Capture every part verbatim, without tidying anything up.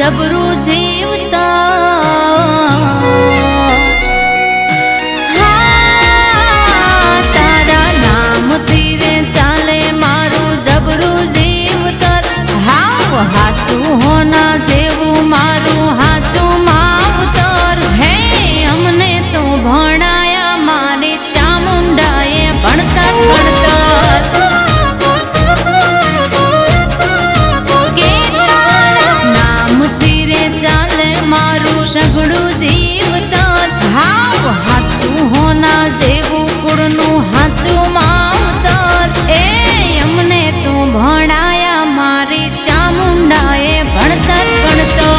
જબરું જીવતા તારા નામથી રે ચાલે મારું જબરું જીવતર હાવ હાચું હોના જેવું મારું હાચું માવતર હે અમને તો ભણાયા મારી ચામુંડાએ ભણતર ભણતર સગડું જીવતર હાવ હાચું હોના જેવું કુળનું હાચું માવતર એ અમને તો ભણાયા મારી ચામુંડાએ ભણતર ભણતર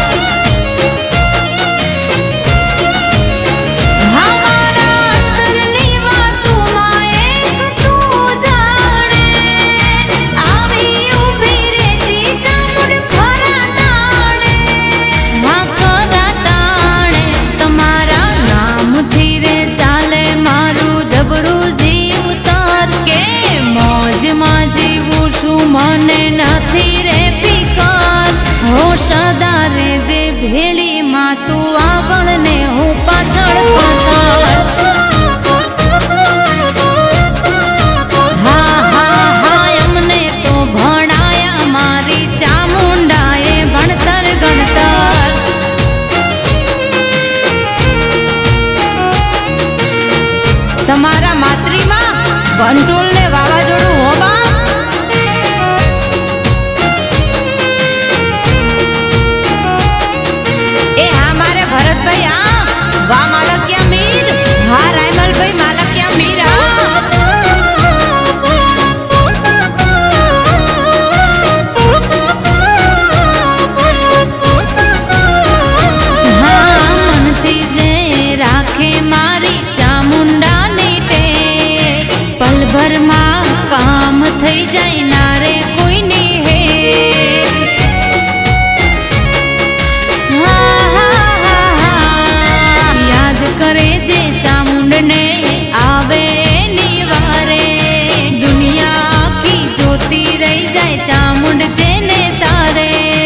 મને નથી રે ફિકર હો સદા રે જે ભેળી માં તું આગળ ને હું પાછળ પાછળ હા હા હા અમને તો ભણાયા મારી ચામુંડાએ ભણતર ગણતર તમારા માતૃમાં વંટોળ ને વાવાઝોડું હોવા ભરતભાઈ આ વા માલકિયા મીર હા રાયમલભાઈ માલકિયા મીર હા મનથી જે રાખે મારી ચામુંડાની ટે પલભરમાં કામ થઈ જાય ના રે કોઈની હે કરે જે ચામુંડને આવે નિવારે દુનિયા આખી જોતી રહી જાય ચામુંડ જેને તારે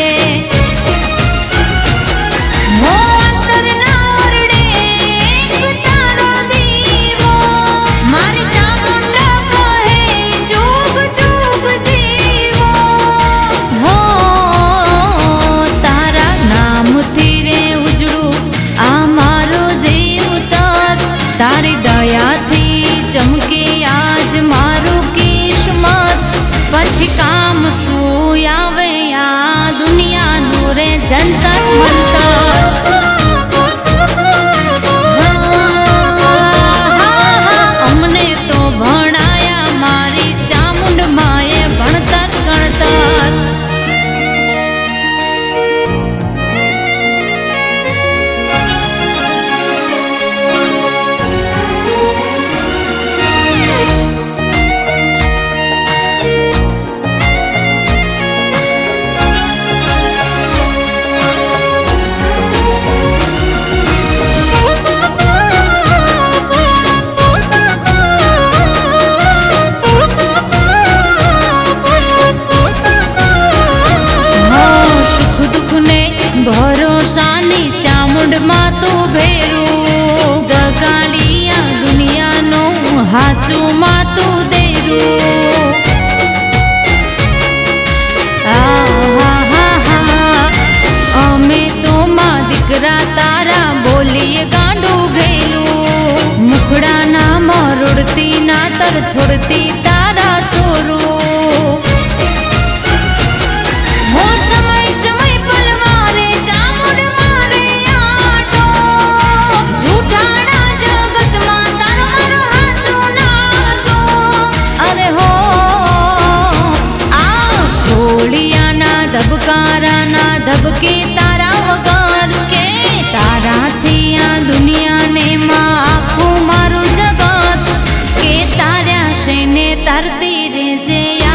હો અંતરના ઓરડે એક તારો દીવો મારી ચામુંડા કહે જુગ જુગ જીવો હો તારા નામથી રે ઉજળું આ મારો તારી દયાથી ચમકે આજ મારું કિસ્મત પછી કામ શું આવે આ દુનિયાનું રે જંતર મંતર અમને તો ભણાયા મારી ચામુંડ માએ ભણતર ગણતર ભરોસાની ચામુંડમાં તું ભેરું દગાડિયા દુનિયાનું હાચું માં તું દેરું અમે તો માં દીકરા તારા બોલીએ ગાંડું ગયેલું મુખડાના મરોડતી ના તર છોડતી તારા છોરું ધબકારાના ધબકે તારા વગર કે તારાથી આ દુનિયાને માં આખું મારું જગત કે તાર્યા છે ને તરતી રે જે